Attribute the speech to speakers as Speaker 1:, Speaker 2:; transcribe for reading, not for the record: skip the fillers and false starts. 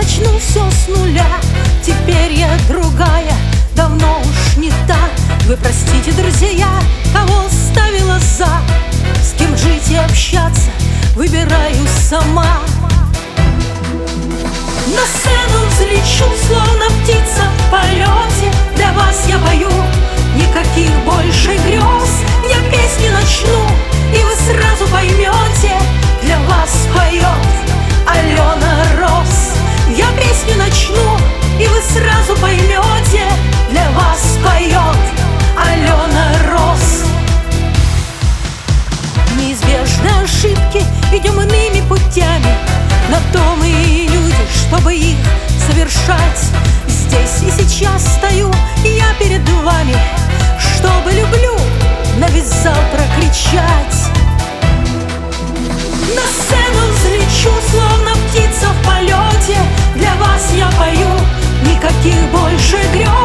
Speaker 1: начну все с нуля. Теперь я другая, давно уж не та. Вы простите, друзья, кого ставила за. С кем жить и общаться выбираю сама. На сцену взлечу, словно птица в полете. Для вас я пою, никаких больше грез. Я песни начну, и вы сразу поймете. Для вас поет Алена Росс. Я песню начну, и вы сразу поймете. Для вас поет Алена Росс. Неизбежны ошибки, идем иными путями. На то мы и люди, чтобы их совершать. Здесь и сейчас стою я перед вами, чтобы люблю на весь зал прокричать. На сцену взлечу, словно птица в полете. Для вас я пою, никаких больше грез.